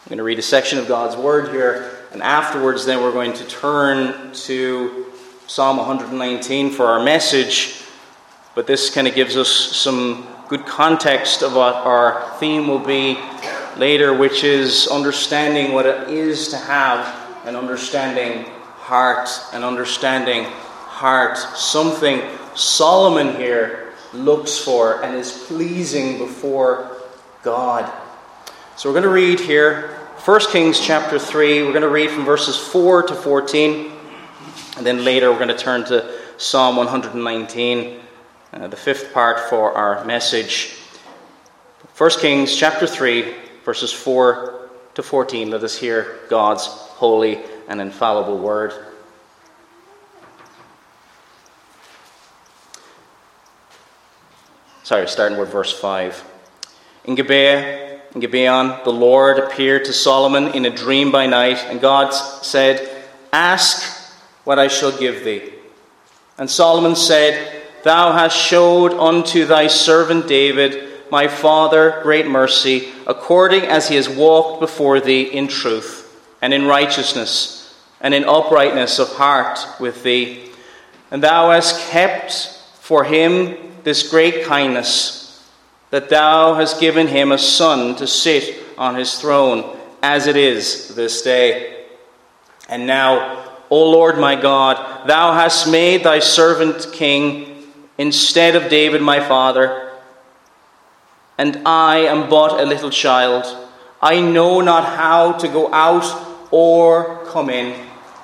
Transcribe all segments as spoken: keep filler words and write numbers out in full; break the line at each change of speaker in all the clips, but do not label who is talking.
I'm going to read a section of God's Word here, and afterwards then we're going to turn to Psalm one nineteen for our message. But this kind of gives us some good context of what our theme will be later, which is understanding what it is to have an understanding heart, an understanding heart, something Solomon here looks for and is pleasing before God. So we're going to read here First Kings chapter three. We're going to read from verses four to fourteen, and then later we're going to turn to Psalm one nineteen, uh, the fifth part for our message. First Kings chapter three, verses four to fourteen. Let us hear God's holy and infallible word. Sorry, starting with verse five. In Gibeah, in Gibeon, the Lord appeared to Solomon in a dream by night, and God said, "Ask what I shall give thee." And Solomon said, "Thou hast showed unto thy servant David, my father, great mercy, according as he has walked before thee in truth, and in righteousness, and in uprightness of heart with thee. And thou hast kept for him this great kindness, that thou hast given him a son to sit on his throne, as it is this day. And now, O Lord my God, thou hast made thy servant king instead of David my father, and I am but a little child. I know not how to go out or come in.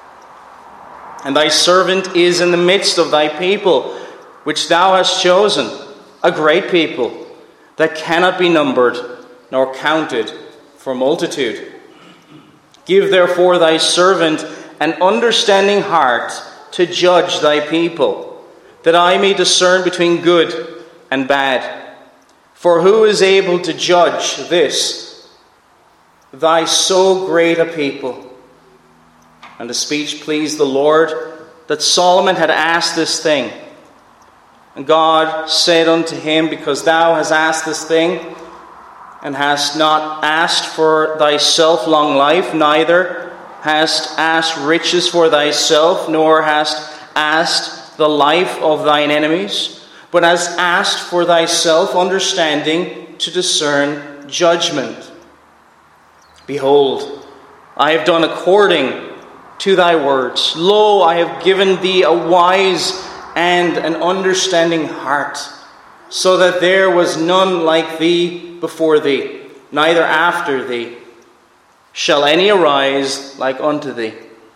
And thy servant is in the midst of thy people, which thou hast chosen, a great people, that cannot be numbered nor counted for multitude. Give therefore thy servant an understanding heart to judge thy people, that I may discern between good and bad. For who is able to judge this, thy so great a people?" And the speech pleased the Lord, that Solomon had asked this thing. And God said unto him, "Because thou hast asked this thing, and hast not asked for thyself long life, neither hast asked riches for thyself, nor hast asked the life of thine enemies, but hast asked for thyself understanding to discern judgment. Behold, I have done according to thy words. Lo, I have given thee a wise and an understanding heart, so that there was none like thee before thee, neither after thee shall any arise like unto thee.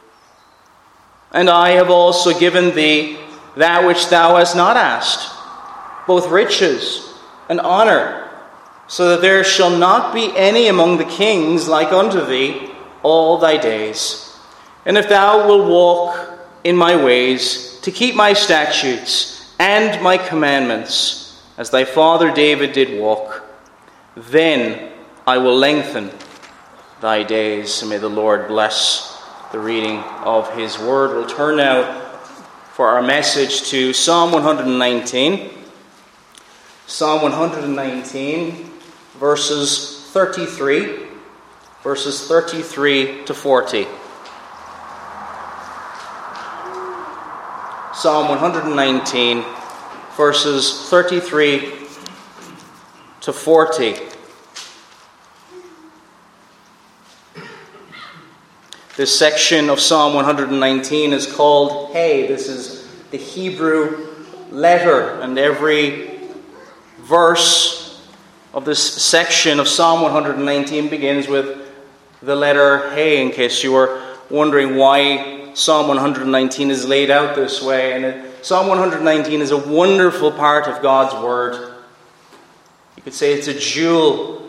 And I have also given thee that which thou hast not asked, both riches and honor, so that there shall not be any among the kings like unto thee all thy days. And if thou wilt walk in my ways, to keep my statutes and my commandments, as thy father David did walk, then I will lengthen thy days." And may the Lord bless the reading of his word. We'll turn now for our message to Psalm one nineteen. Psalm one nineteen, verses thirty-three, verses thirty-three to forty. Psalm one nineteen, verses thirty-three to forty. This section of Psalm one nineteen is called Hey. This is the Hebrew letter, and every verse of this section of Psalm one nineteen begins with the letter Hey, in case you were wondering why Psalm one nineteen is laid out this way. And it, Psalm one nineteen is a wonderful part of God's Word. You could say it's a jewel.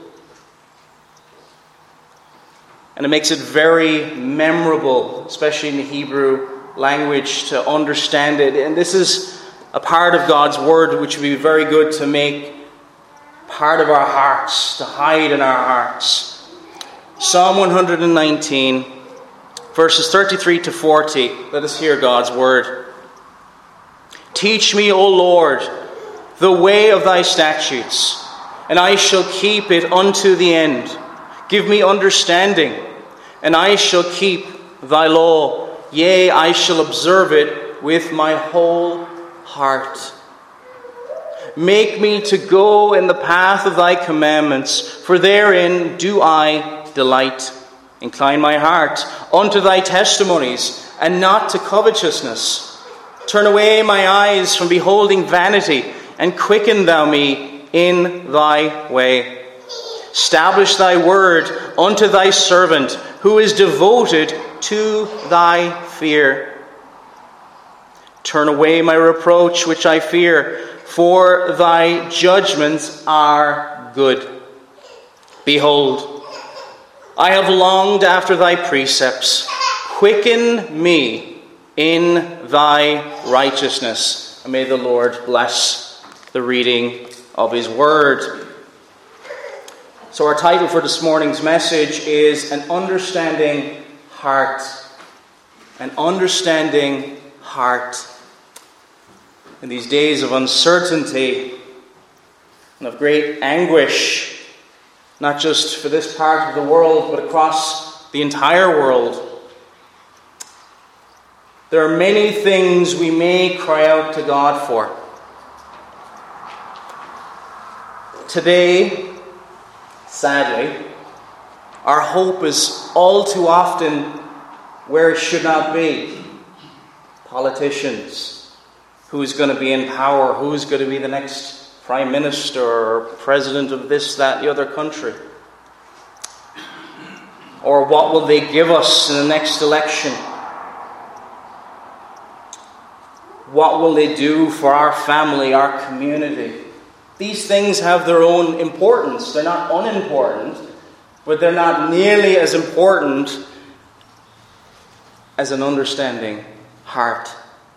And it makes it very memorable, especially in the Hebrew language, to understand it. And this is a part of God's Word which would be very good to make part of our hearts, to hide in our hearts. Psalm one nineteen, verses thirty-three to forty. Let us hear God's word. "Teach me, O Lord, the way of thy statutes, and I shall keep it unto the end. Give me understanding, and I shall keep thy law. Yea, I shall observe it with my whole heart. Make me to go in the path of thy commandments, for therein do I delight. Incline my heart unto thy testimonies, and not to covetousness. Turn away my eyes from beholding vanity, and quicken thou me in thy way. Establish thy word unto thy servant, who is devoted to thy fear. Turn away my reproach which I fear, for thy judgments are good. Behold, I have longed after thy precepts. Quicken me in thy righteousness. And may the Lord bless the reading of his word. So our title for this morning's message is An Understanding Heart. An Understanding Heart. In these days of uncertainty and of great anguish, not just for this part of the world, but across the entire world, there are many things we may cry out to God for. Today, sadly, our hope is all too often where it should not be. Politicians. Who's going to be in power? Who's going to be the next prime minister or president of this, that, the other country? Or what will they give us in the next election? What will they do for our family, our community? These things have their own importance. They're not unimportant, but they're not nearly as important as an understanding heart.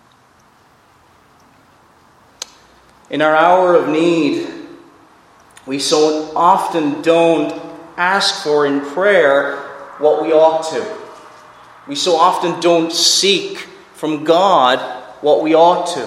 In our hour of need, we so often don't ask for in prayer what we ought to. We so often don't seek from God what we ought to.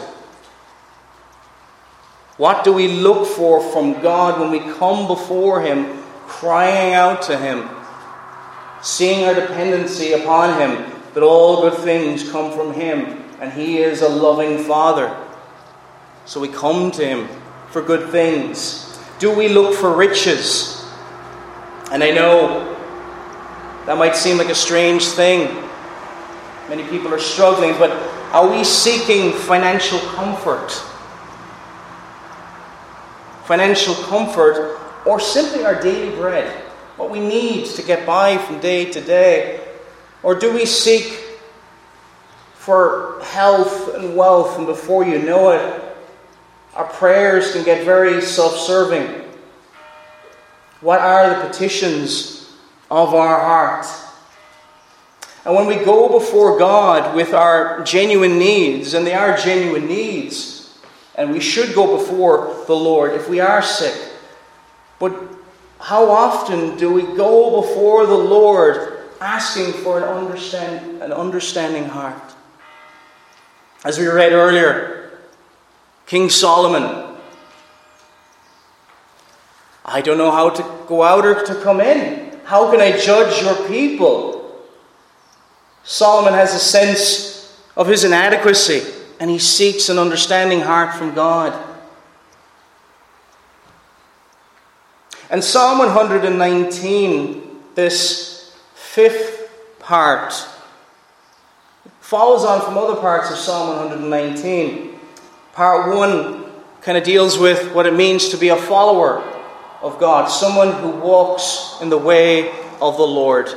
What do we look for from God when we come before him, crying out to him, seeing our dependency upon him, that all good things come from him, and he is a loving Father? So we come to him for good things. Do we look for riches? And I know that might seem like a strange thing. Many people are struggling, but are we seeking financial comfort? Financial comfort, or simply our daily bread, what we need to get by from day to day? Or do we seek for health and wealth, and before you know it, our prayers can get very self-serving? What are the petitions of our heart? And when we go before God with our genuine needs, and they are genuine needs, and we should go before the Lord if we are sick, but how often do we go before the Lord asking for an, understand, an understanding heart? As we read earlier, King Solomon, I don't know how to go out or to come in. How can I judge your people? Solomon has a sense of his inadequacy, and he seeks an understanding heart from God. And Psalm one nineteen, this fifth part, follows on from other parts of Psalm one nineteen. Part one kind of deals with what it means to be a follower of God, someone who walks in the way of the Lord.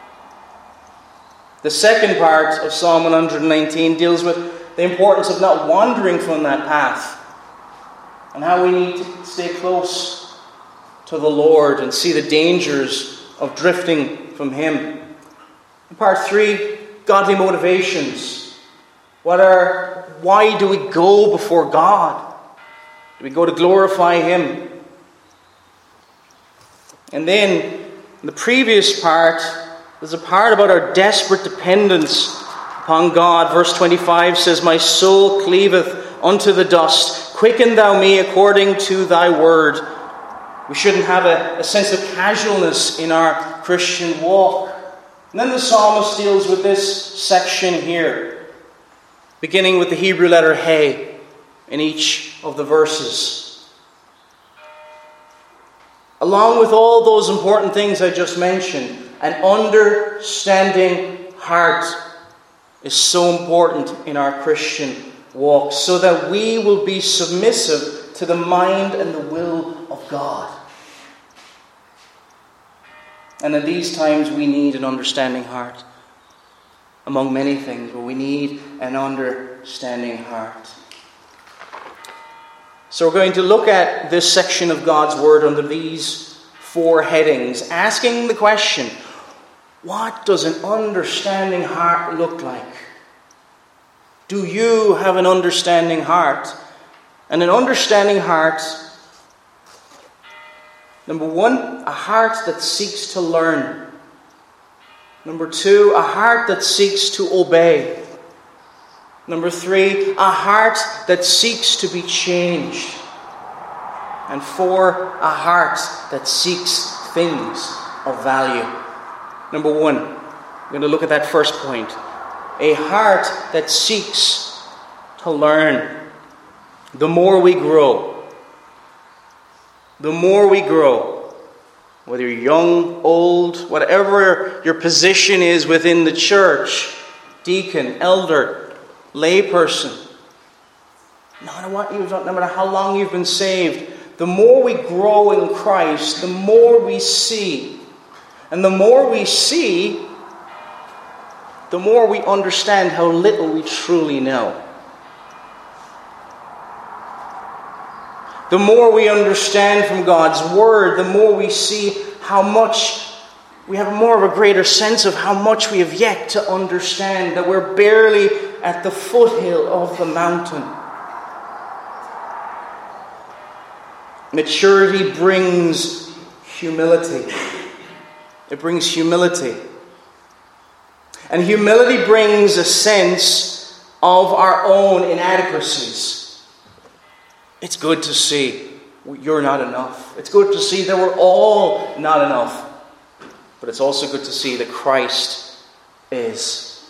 The second part of Psalm one nineteen deals with the importance of not wandering from that path, and how we need to stay close to the Lord and see the dangers of drifting from him. And part three, godly motivations. What are Why do we go before God? Do we go to glorify him? And then, in the previous part, there's a part about our desperate dependence upon God. Verse twenty-five says, My soul cleaveth unto the dust. Quicken thou me according to thy word. We shouldn't have a, a sense of casualness in our Christian walk. And then the psalmist deals with this section here, beginning with the Hebrew letter He in each of the verses. Along with all those important things I just mentioned, an understanding heart is so important in our Christian walk, so that we will be submissive to the mind and the will of God. And in these times we need an understanding heart. Among many things, but we need an understanding heart. So we're going to look at this section of God's Word under these four headings, asking the question, what does an understanding heart look like? Do you have an understanding heart? And an understanding heart, number one, a heart that seeks to learn. Number two, a heart that seeks to obey. Number three, a heart that seeks to be changed. And four, a heart that seeks things of value. Number one, we're going to look at that first point. A heart that seeks to learn. The more we grow, the more we grow, whether you're young, old, whatever your position is within the church, deacon, elder, layperson, no matter what you've done, no matter how long you've been saved, the more we grow in Christ, the more we see. And the more we see, the more we understand how little we truly know. The more we understand from God's Word, the more we see how much, we have more of a greater sense of how much we have yet to understand, that we're barely at the foothill of the mountain. Maturity brings humility. It brings humility. And humility brings a sense of our own inadequacies. It's good to see you're not enough. It's good to see that we're all not enough. But it's also good to see that Christ is.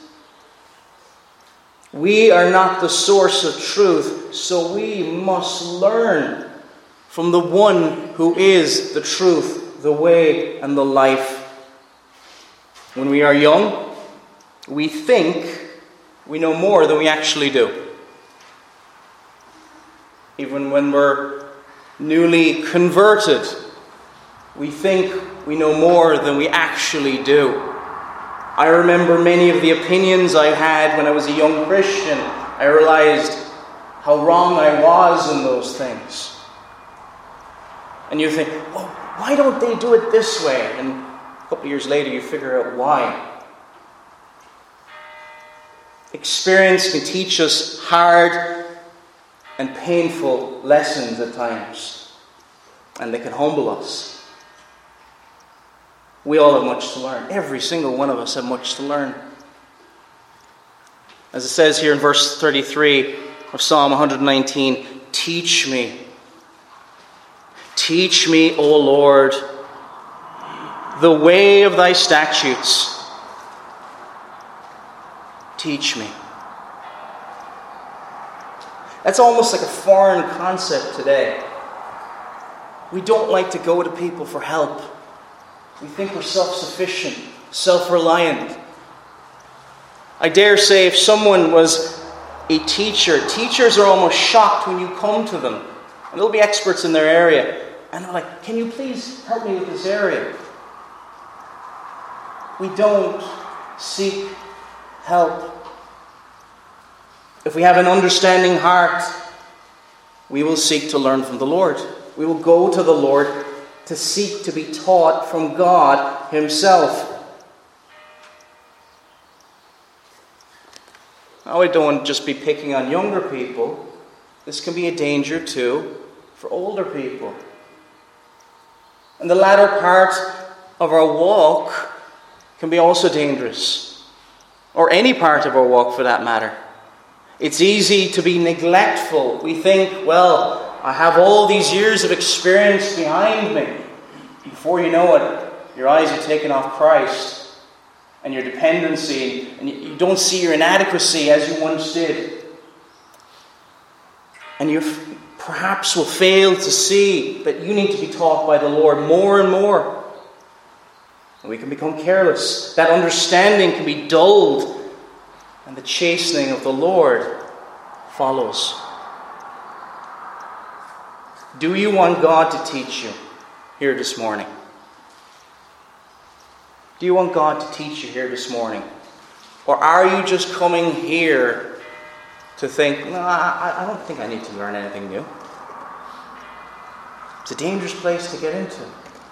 We are not the source of truth, so we must learn from the one who is the truth, the way, and the life. When we are young, we think we know more than we actually do. Even when we're newly converted, we think we know more than we actually do. I remember many of the opinions I had when I was a young Christian. I realized how wrong I was in those things. And you think, well, why don't they do it this way? And a couple of years later, you figure out why. Experience can teach us hard and painful lessons at times. And they can humble us. We all have much to learn. Every single one of us have much to learn. As it says here in verse thirty-three of Psalm one nineteen, teach me. Teach me, O Lord, the way of thy statutes. Teach me. That's almost like a foreign concept today. We don't like to go to people for help. We think we're self-sufficient, self-reliant. I dare say if someone was a teacher, teachers are almost shocked when you come to them. And they'll be experts in their area. And they're like, can you please help me with this area? We don't seek help. If we have an understanding heart, we will seek to learn from the Lord. We will go to the Lord to seek to be taught from God Himself. Now, I don't want to just be picking on younger people. This can be a danger too for older people. And the latter part of our walk can be also dangerous. Or any part of our walk for that matter. It's easy to be neglectful. We think, well, I have all these years of experience behind me. Before you know it, your eyes are taken off Christ and your dependency, and you don't see your inadequacy as you once did. And you perhaps will fail to see that you need to be taught by the Lord more and more. And we can become careless. That understanding can be dulled, and the chastening of the Lord follows. Do you want God to teach you here this morning? Do you want God to teach you here this morning? Or are you just coming here to think, no, I, I don't think I need to learn anything new? It's a dangerous place to get into.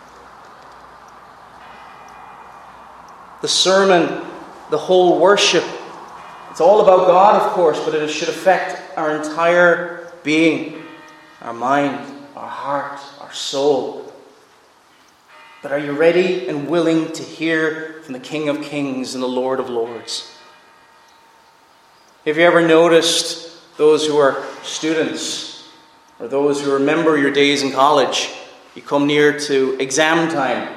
The sermon, the whole worship, it's all about God, of course, but it should affect our entire being, our mind, our heart, our soul. But are you ready and willing to hear from the King of Kings and the Lord of Lords? Have you ever noticed those who are students or those who remember your days in college? You come near to exam time.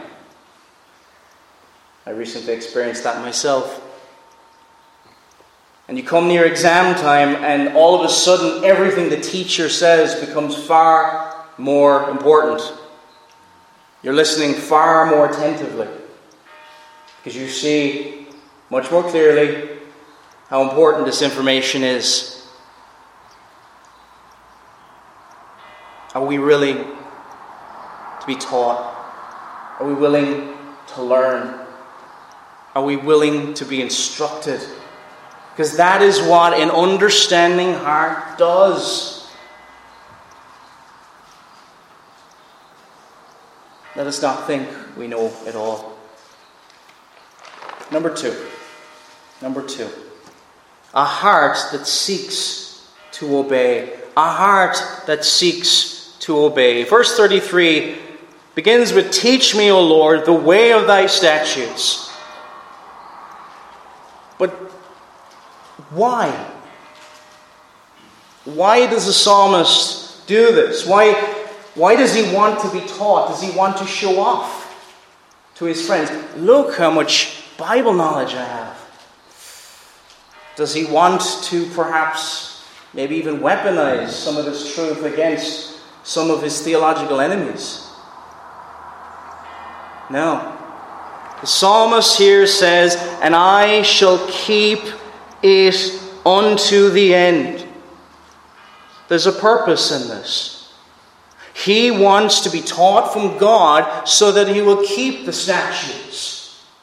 I recently experienced that myself. And you come near exam time, and all of a sudden everything the teacher says becomes far more important. You're listening far more attentively because you see much more clearly how important this information is. Are we willing to be taught? Are we willing to learn? Are we willing to be instructed? Because that is what an understanding heart does. Let us not think we know it all. Number two. Number two. A heart that seeks to obey. A heart that seeks to obey. Verse thirty-three begins with, "Teach me, O Lord, the way of thy statutes." But why? Why does the psalmist do this? Why, why does he want to be taught? Does he want to show off to his friends? Look how much Bible knowledge I have. Does he want to perhaps maybe even weaponize some of this truth against some of his theological enemies? No. The psalmist here says, "And I shall keep it unto the end." There's a purpose in this. He wants to be taught from God so that he will keep the statutes.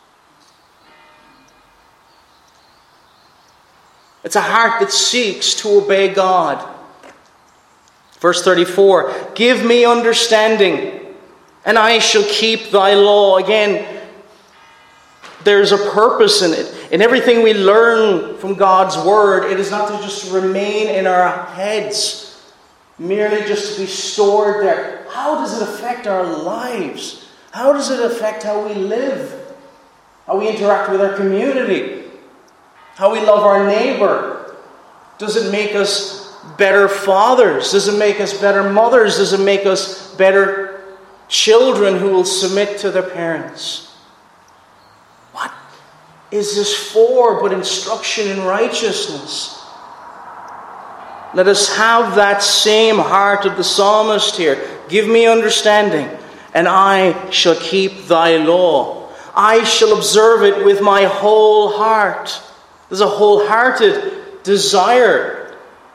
It's a heart that seeks to obey God. Verse thirty-four, "Give me understanding, and I shall keep thy law." Again, there's a purpose in it. In everything we learn from God's word, it is not to just remain in our heads, merely just to be stored there. How does it affect our lives? How does it affect how we live? How we interact with our community? How we love our neighbor? Does it make us better fathers? Does it make us better mothers? Does it make us better children who will submit to their parents? What is this for but instruction in righteousness? Let us have that same heart of the psalmist here. "Give me understanding, and I shall keep thy law. I shall observe it with my whole heart." There's a wholehearted desire.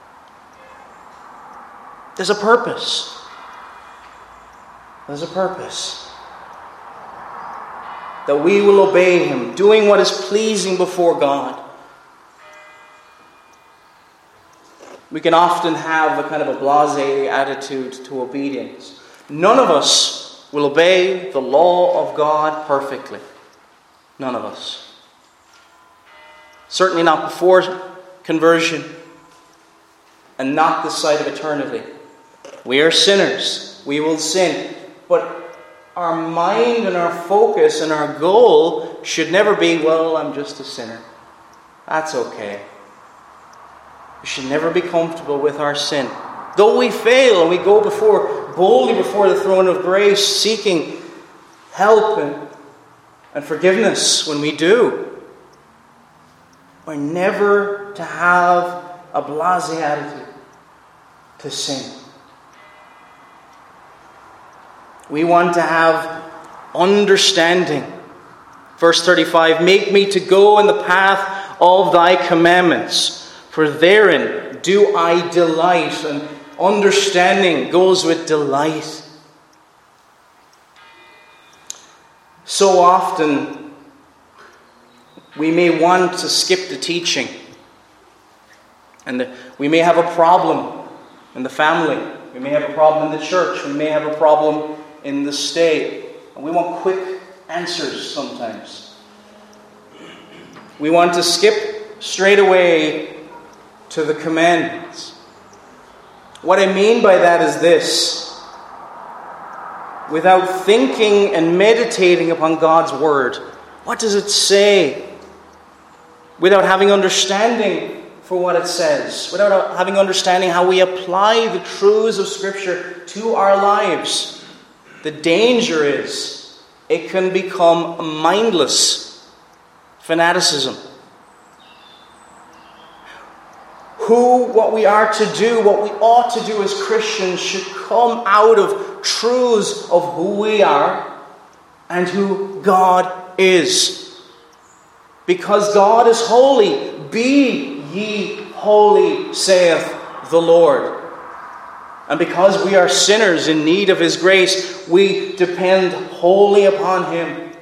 There's a purpose. There's a purpose. That we will obey him, doing what is pleasing before God. We can often have a kind of a blasé attitude to obedience. None of us will obey the law of God perfectly. None of us. Certainly not before conversion, and not this side of eternity. We are sinners. We will sin. But our mind and our focus and our goal should never be, well, I'm just a sinner. That's okay. We should never be comfortable with our sin. Though we fail and we go before boldly before the throne of grace, seeking help and and forgiveness when we do. We're never to have a blasé attitude to sin. We want to have understanding. Verse thirty-five, make me to go in the path of thy commandments, for therein do I delight. And understanding goes with delight. So often, we may want to skip the teaching. And the, we may have a problem in the family. We may have a problem in the church. We may have a problem in the state. And we want quick answers sometimes. We want to skip straight away to the commandments. What I mean by that is this. Without thinking and meditating upon God's word, what does it say? Without having understanding for what it says, without having understanding how we apply the truths of Scripture to our lives, the danger is it can become mindless fanaticism. Who, what we are to do, what we ought to do as Christians should come out of truths of who we are and who God is. Because God is holy, be ye holy, saith the Lord. And because we are sinners in need of His grace, we depend wholly upon Him.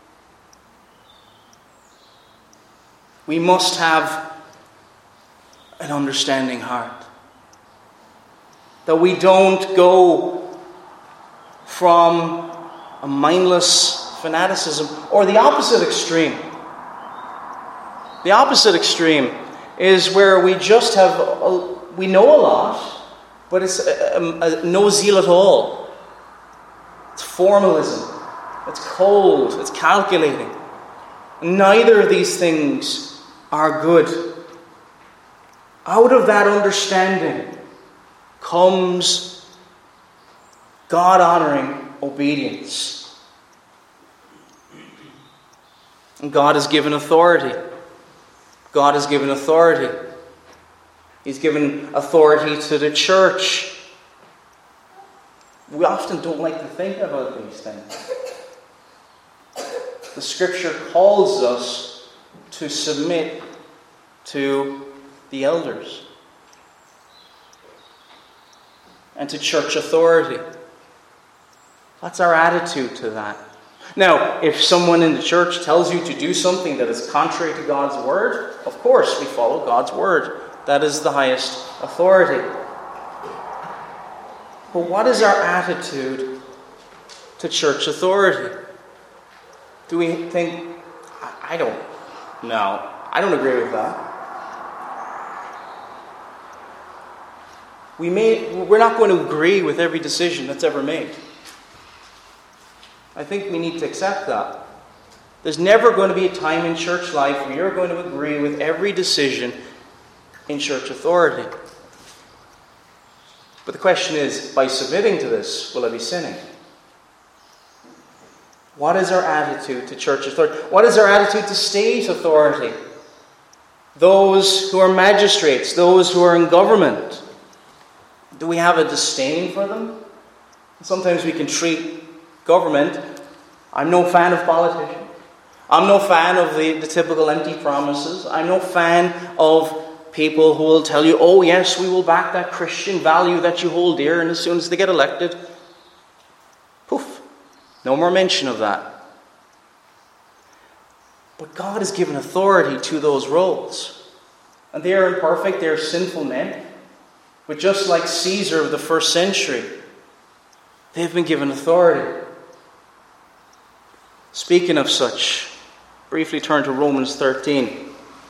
We must have an understanding heart. That we don't go from a mindless fanaticism or the opposite extreme. The opposite extreme is where we just have, a, we know a lot, but it's a, a, a no zeal at all. It's formalism. It's cold. It's calculating. Neither of these things are good. Out of that understanding comes God-honoring obedience. And God has given authority. God has given authority. He's given authority to the church. We often don't like to think about these things. The Scripture calls us to submit to the elders and to church authority. That's our attitude to that. Now, if someone in the church tells you to do something that is contrary to God's word, of course we follow God's word. That is the highest authority. But what is our attitude to church authority? Do we think, I don't know, I don't agree with that. We may, we're not going to agree with every decision that's ever made. I think we need to accept that. There's never going to be a time in church life where you're going to agree with every decision in church authority. But the question is, by submitting to this, will I be sinning? What is our attitude to church authority? What is our attitude to state authority? Those who are magistrates, those who are in government. Do we have a disdain for them? Sometimes we can treat government. I'm no fan of politicians. I'm no fan of the, the typical empty promises. I'm no fan of people who will tell you, oh yes, we will back that Christian value that you hold dear, and as soon as they get elected, poof, no more mention of that. But God has given authority to those roles. And they are imperfect, they are sinful men. But just like Caesar of the first century, they've been given authority. Speaking of such, briefly turn to Romans thirteen.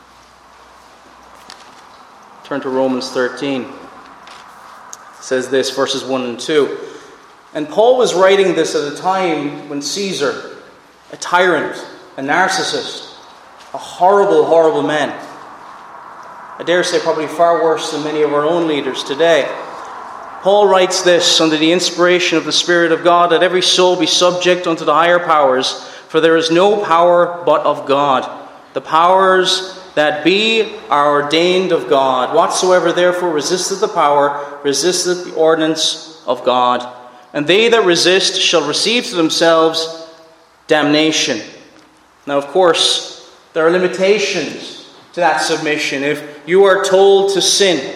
Turn to Romans thirteen. It says this, verses one and two. And Paul was writing this at a time when Caesar, a tyrant, a narcissist, a horrible, horrible man, I dare say probably far worse than many of our own leaders today. Paul writes this under the inspiration of the Spirit of God, that every soul be subject unto the higher powers, For there is no power but of God. The powers that be are ordained of God. Whatsoever therefore resisteth the power, resisteth the ordinance of God. And they that resist shall receive to themselves damnation. Now, of course, there are limitations to that submission. If you are told to sin,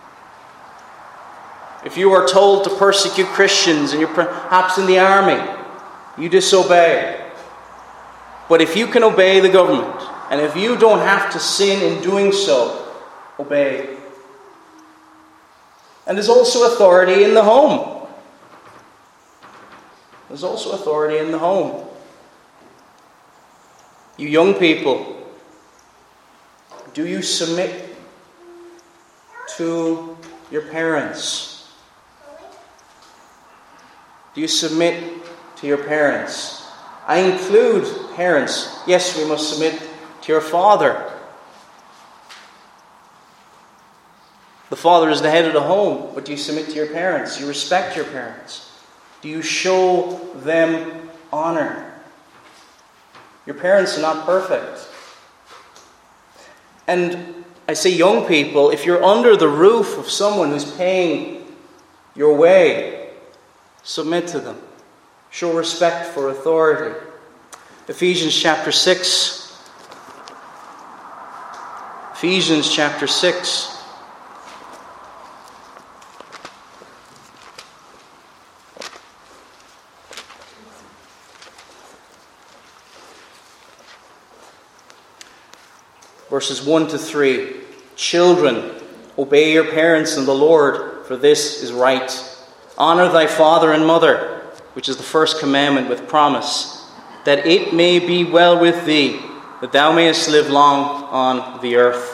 if you are told to persecute Christians and you're perhaps in the army, you disobey. But if you can obey the government, and if you don't have to sin in doing so, obey. And there's also authority in the home. There's also authority in the home. You young people, do you submit to your parents? Do you submit to your parents? I include parents. Yes, we must submit to your father. The father is the head of the home, but do you submit to your parents? Do you respect your parents? Do you show them honor? Your parents are not perfect. And I say, young people, if you're under the roof of someone who's paying your way, submit to them. Show respect for authority. Ephesians chapter six. Ephesians chapter six. Verses one to three. Children, obey your parents in the Lord, for this is right. Honor thy father and mother, which is the first commandment with promise, that it may be well with thee, that thou mayest live long on the earth.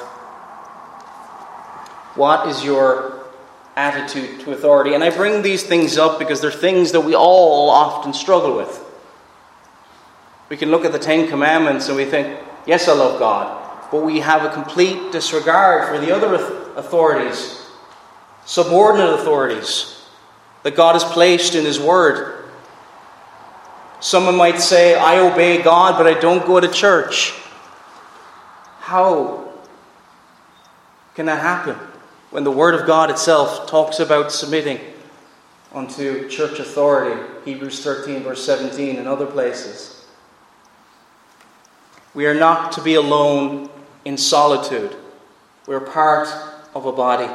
What is your attitude to authority? And I bring these things up because they're things that we all often struggle with. We can look at the Ten Commandments and we think, yes, I love God. But we have a complete disregard for the other authorities, subordinate authorities that God has placed in His Word. Someone might say, I obey God, but I don't go to church. How can that happen when the Word of God itself talks about submitting unto church authority? Hebrews thirteen, verse seventeen, and other places. We are not to be alone in solitude. We are part of a body.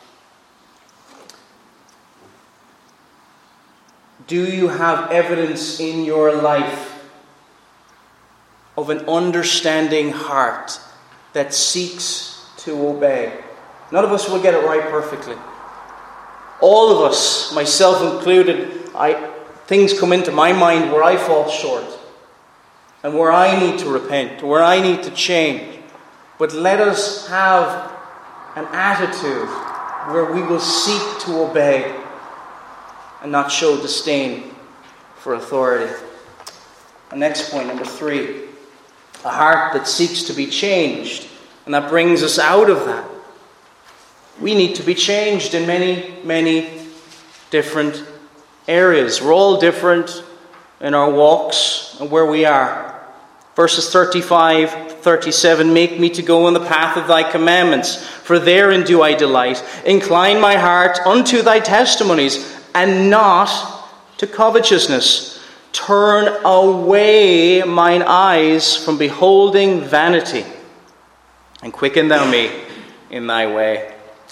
Do you have evidence in your life of an understanding heart that seeks to obey? None of us will get it right perfectly. All of us, myself included, I, things come into my mind where I fall short and where I need to repent, where I need to change. But let us have an attitude where we will seek to obey and not show disdain for authority. The next point, number three, a heart that seeks to be changed. And that brings us out of that. We need to be changed in many, many different areas. We're all different in our walks and where we are. Verses thirty-five, thirty-seven, make me to go in the path of thy commandments, for therein do I delight. Incline my heart unto thy testimonies, and not to covetousness. Turn away mine eyes from beholding vanity, and quicken thou me in thy way.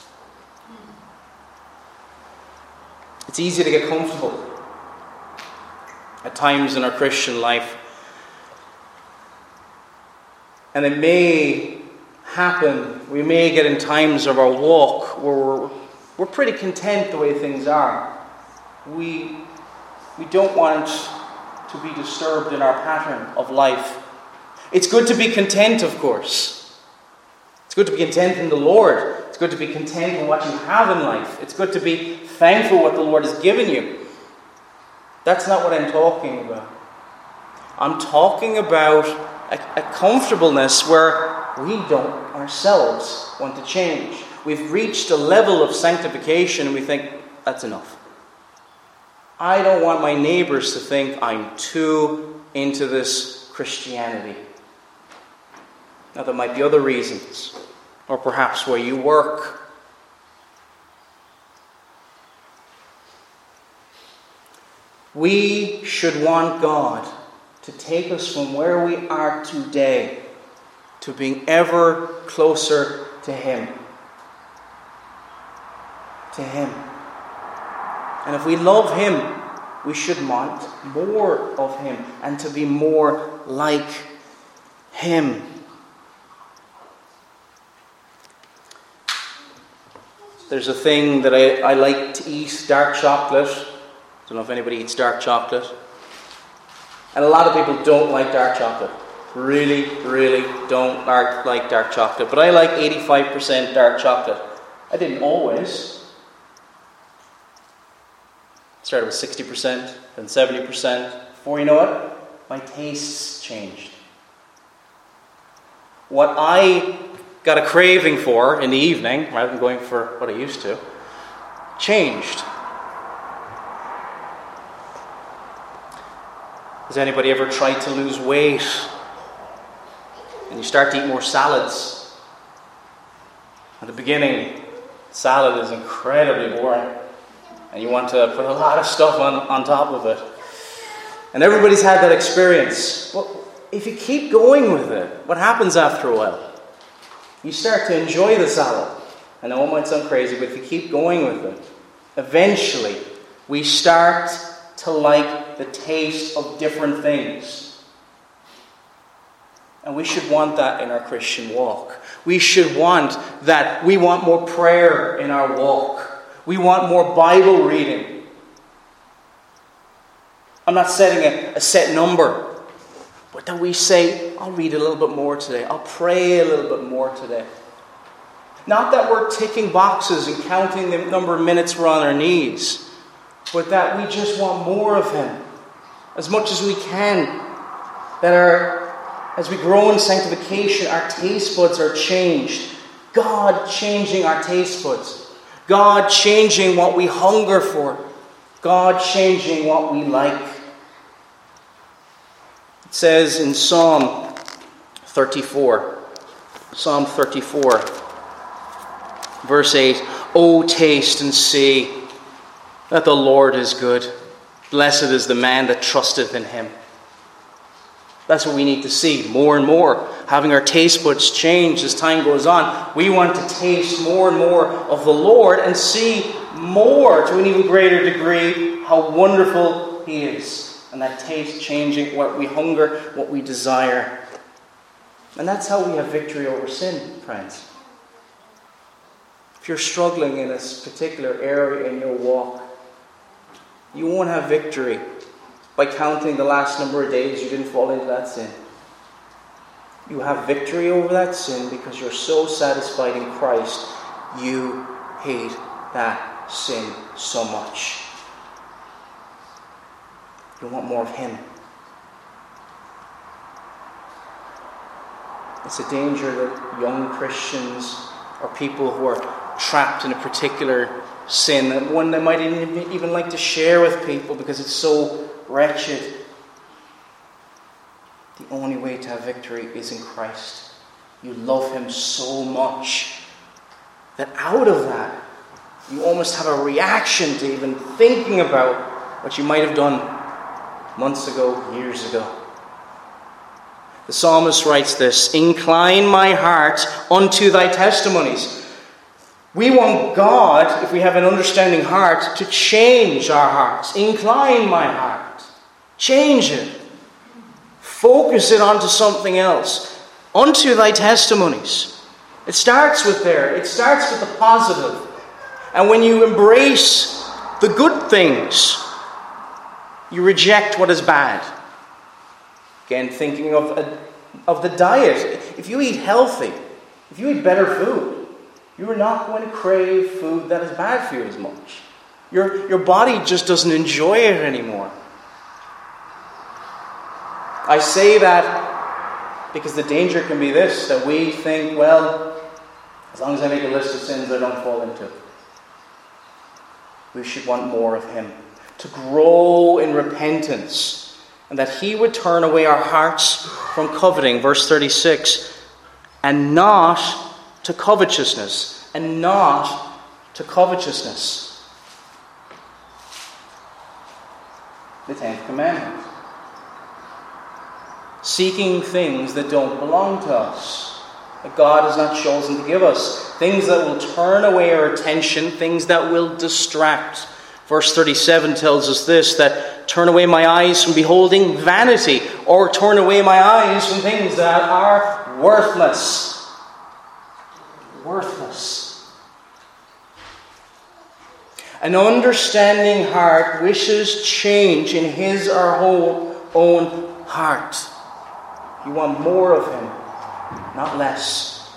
It's easy to get comfortable at times in our Christian life. And it may happen, we may get in times of our walk where we're, we're pretty content the way things are. We, we don't want to be disturbed in our pattern of life. It's good to be content, of course. It's good to be content in the Lord. It's good to be content in what you have in life. It's good to be thankful what the Lord has given you. That's not what I'm talking about. I'm talking about a, a comfortableness where we don't ourselves want to change. We've reached a level of sanctification and we think, that's enough. I don't want my neighbors to think I'm too into this Christianity. Now, there might be other reasons, or perhaps where you work. We should want God to take us from where we are today to being ever closer to Him. To Him. And if we love Him, we should want more of Him and to be more like Him. There's a thing that I, I like to eat, dark chocolate. I don't know if anybody eats dark chocolate. And a lot of people don't like dark chocolate. Really, really don't like dark chocolate. But I like eighty-five percent dark chocolate. I didn't always. Started with sixty percent, then seventy percent. Before you know it, my tastes changed. What I got a craving for in the evening, rather than going for what I used to, changed. Has anybody ever tried to lose weight? And you start to eat more salads. At the beginning, salad is incredibly boring. And you want to put a lot of stuff on, on top of it. And everybody's had that experience. Well, if you keep going with it, what happens after a while? You start to enjoy the salad. I know it might sound crazy, but if you keep going with it, eventually we start to like the taste of different things. And we should want that in our Christian walk. We should want that. We want more prayer in our walk. We want more Bible reading. I'm not setting a, a set number, but that we say, I'll read a little bit more today. I'll pray a little bit more today. Not that we're ticking boxes and counting the number of minutes we're on our knees, but that we just want more of Him as much as we can. That our, as we grow in sanctification, our taste buds are changed. God changing our taste buds. God changing what we hunger for. God changing what we like. It says in Psalm thirty-four, Psalm thirty-four, verse eight, "O taste and see that the Lord is good. Blessed is the man that trusteth in Him." That's what we need to see more and more. Having our taste buds change as time goes on. We want to taste more and more of the Lord and see more, to an even greater degree, how wonderful He is. And that taste changing what we hunger, what we desire. And that's how we have victory over sin, friends. If you're struggling in this particular area in your walk, you won't have victory by counting the last number of days you didn't fall into that sin. You have victory over that sin because you're so satisfied in Christ, you hate that sin so much. You want more of Him. It's a danger that young Christians or people who are trapped in a particular sin, and one they might even like to share with people because it's so wretched. The only way to have victory is in Christ. You love Him so much that out of that, you almost have a reaction to even thinking about what you might have done months ago, years ago. The psalmist writes this, "Incline my heart unto thy testimonies." We want God, if we have an understanding heart, to change our hearts. Incline my heart. Change it. Focus it onto something else. Unto thy testimonies. It starts with there. It starts with the positive. And when you embrace the good things, you reject what is bad. Again, thinking of, a, of the diet. If you eat healthy, if you eat better food, you are not going to crave food that is bad for you as much. Your, your body just doesn't enjoy it anymore. I say that because the danger can be this, that we think, well, as long as I make a list of sins I don't fall into. We should want more of Him. to grow in repentance, and that he would turn away our hearts from coveting, verse thirty-six, and not to covetousness, and not to covetousness. The tenth commandment. Seeking things that don't belong to us, that God has not chosen to give us. Things that will turn away our attention, things that will distract. Verse thirty-seven tells us this, that turn away my eyes from beholding vanity, or turn away my eyes from things that are worthless. Worthless. An understanding heart wishes change in his or her own heart. You want more of him, not less.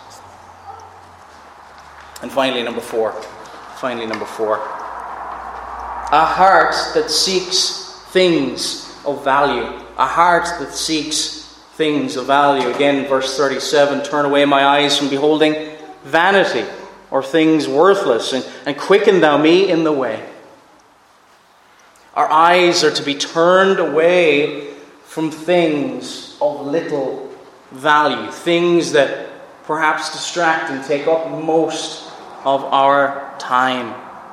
And finally, number four. Finally, number four. A heart that seeks things of value. A heart that seeks things of value. Again, verse thirty-seven, turn away my eyes from beholding vanity, or things worthless, and, and quicken thou me in the way. Our eyes are to be turned away from things of little value, things that perhaps distract and take up most of our time.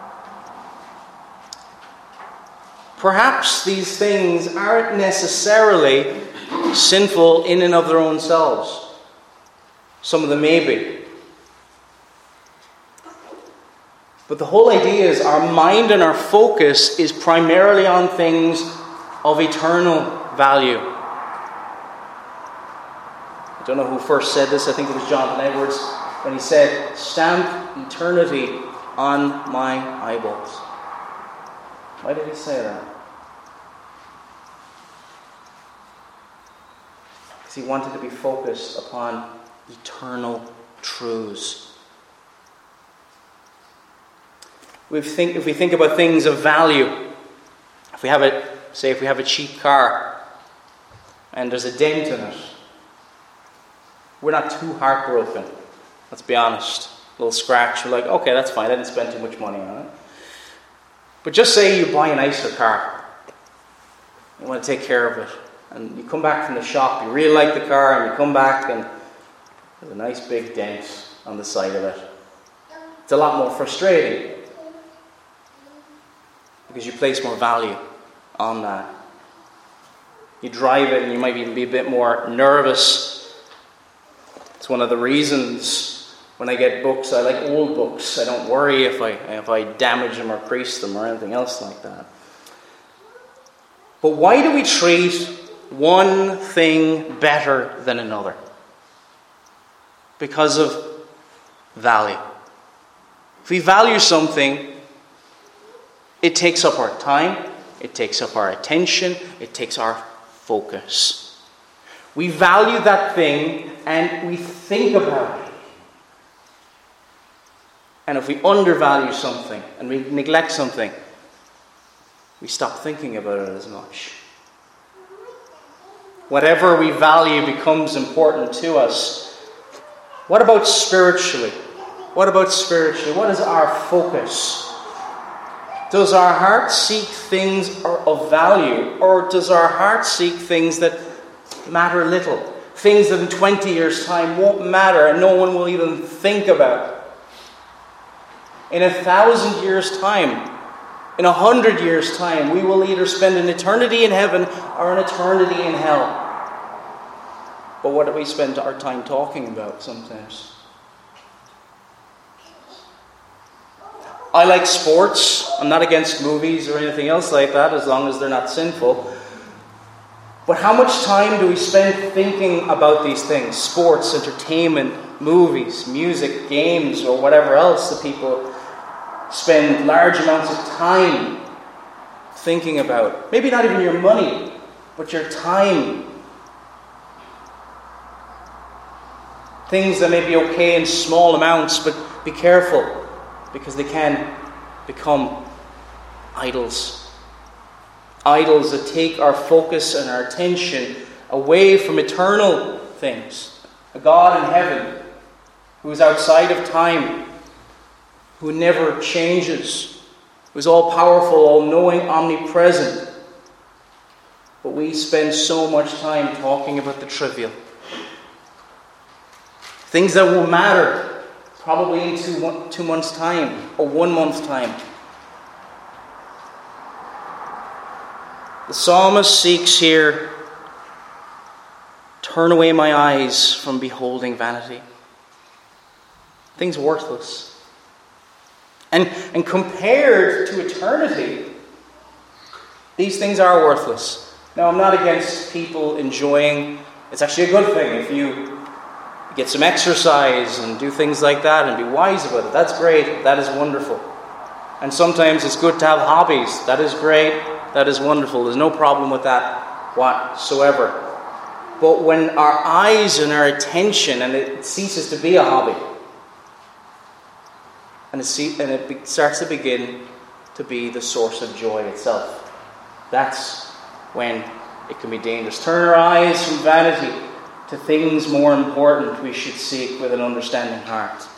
Perhaps these things aren't necessarily sinful in and of their own selves. Some of them may be. But the whole idea is our mind and our focus is primarily on things of eternal value. I don't know who first said this. I think it was Jonathan Edwards when he said, "Stamp eternity on my eyeballs." Why did he say that? Because he wanted to be focused upon eternal truths. We think, if we think about things of value, if we have a, say if we have a cheap car and there's a dent in it, we're not too heartbroken. Let's be honest. A little scratch, we're like, okay, that's fine, I didn't spend too much money on it. But just say you buy a nicer car. You want to take care of it. And you come back from the shop, you really like the car, and you come back and there's a nice big dent on the side of it. It's a lot more frustrating, because you place more value on that. You drive it and you might even be a bit more nervous. It's one of the reasons when I get books, I like old books. I don't worry if I if I damage them or crease them or anything else like that. But why do we treat one thing better than another? Because of value. If we value something, it takes up our time, it takes up our attention, it takes our focus. We value that thing and we think about it. And if we undervalue something and we neglect something, we stop thinking about it as much. Whatever we value becomes important to us. What about spiritually? What about spiritually? What is our focus? Does our heart seek things of value, or does our heart seek things that matter little? Things that in twenty years' time won't matter and no one will even think about. In a thousand years' time, in a hundred years' time, we will either spend an eternity in heaven or an eternity in hell. But what do we spend our time talking about sometimes? I like sports. I'm not against movies or anything else like that, as long as they're not sinful. But how much time do we spend thinking about these things? Sports, entertainment, movies, music, games, or whatever else that people spend large amounts of time thinking about. Maybe not even your money, but your time. Things that may be okay in small amounts, but be careful, because they can become idols. Idols that take our focus and our attention away from eternal things. A God in heaven who is outside of time, who never changes, who's all-powerful, all-knowing, omnipresent. But we spend so much time talking about the trivial. Things that will matter probably in two, two months' time or one month's time. The psalmist seeks here, turn away my eyes from beholding vanity. Things worthless. And, and compared to eternity, these things are worthless. Now, I'm not against people enjoying, it's actually a good thing if you get some exercise and do things like that and be wise about it. That's great. That is wonderful. And sometimes it's good to have hobbies. That is great. That is wonderful. There's no problem with that whatsoever. But when our eyes and our attention, and it ceases to be a hobby, and it, and it be, starts to begin to be the source of joy itself, that's when it can be dangerous. Turn our eyes from vanity to things more important we should seek with an understanding heart.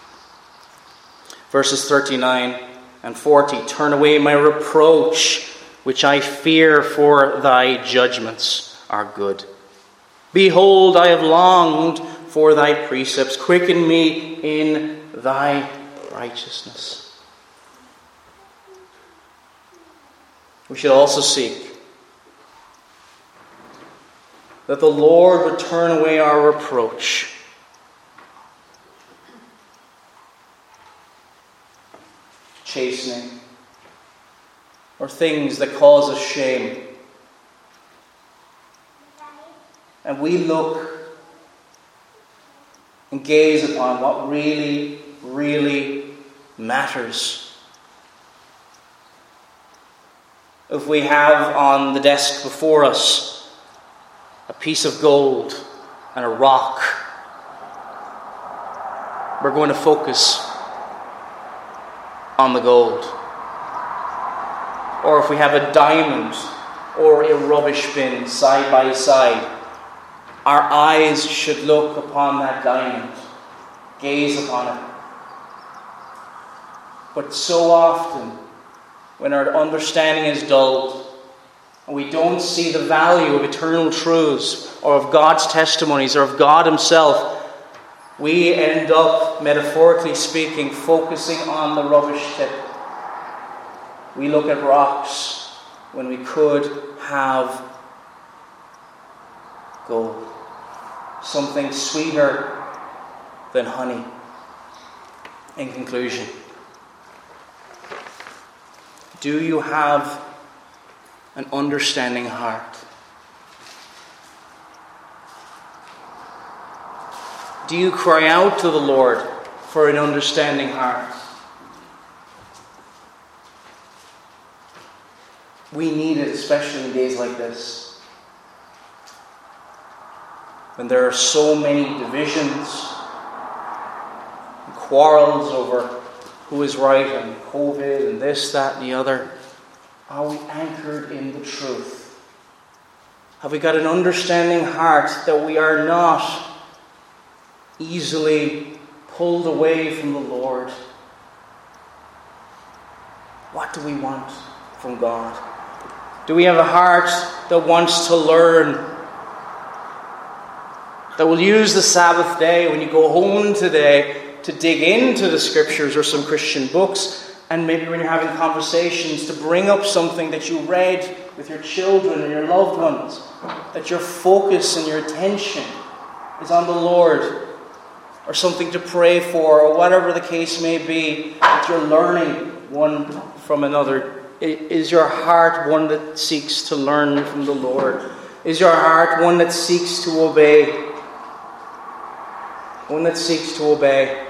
Verses thirty-nine and forty, turn away my reproach, which I fear, for thy judgments are good. Behold, I have longed for thy precepts. Quicken me in thy righteousness. We should also seek that the Lord would turn away our reproach. Chastening, or things that cause us shame. And we look and gaze upon what really, really matters. If we have on the desk before us a piece of gold and a rock, we're going to focus on the gold. Or if we have a diamond or a rubbish bin side by side, our eyes should look upon that diamond, gaze upon it. But so often, when our understanding is dulled, and we don't see the value of eternal truths, or of God's testimonies, or of God Himself, we end up, metaphorically speaking, focusing on the rubbish tip. We look at rocks when we could have gold. Something sweeter than honey. In conclusion, do you have an understanding heart? Do you cry out to the Lord for an understanding heart? We need it, especially in days like this, when there are so many divisions and quarrels over who is right and COVID and this, that, and the other. Are we anchored in the truth? Have we got an understanding heart that we are not easily pulled away from the Lord? What do we want from God? Do we have a heart that wants to learn? That will use the Sabbath day when you go home today to dig into the Scriptures or some Christian books, and maybe when you're having conversations to bring up something that you read with your children and your loved ones, that your focus and your attention is on the Lord, or something to pray for, or whatever the case may be, that you're learning one from another. Is your heart one that seeks to learn from the Lord? Is your heart one that seeks to obey? One that seeks to obey.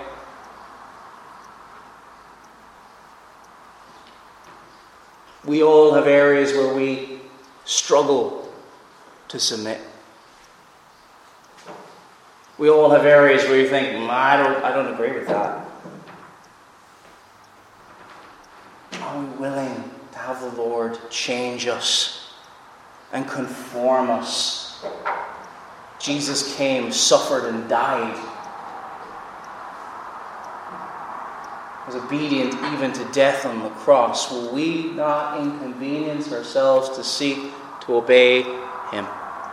We all have areas where we struggle to submit. We all have areas where you think, I don't, I don't agree with that. Are we willing to have the Lord change us and conform us? Jesus came, suffered, and died was obedient even to death on the cross, will we not inconvenience ourselves to seek to obey him?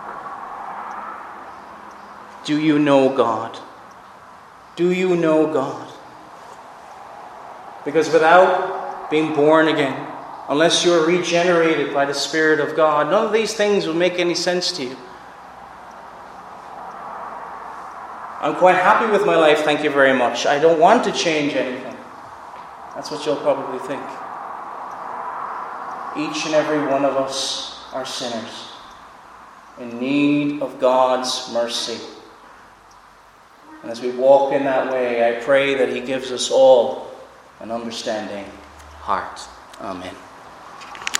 Do you know God? Do you know God? Because without being born again, unless you are regenerated by the Spirit of God, none of these things will make any sense to you. I'm quite happy with my life, thank you very much. I don't want to change anything. That's what you'll probably think. Each and every one of us are sinners in need of God's mercy. And as we walk in that way, I pray that he gives us all an understanding heart. Amen.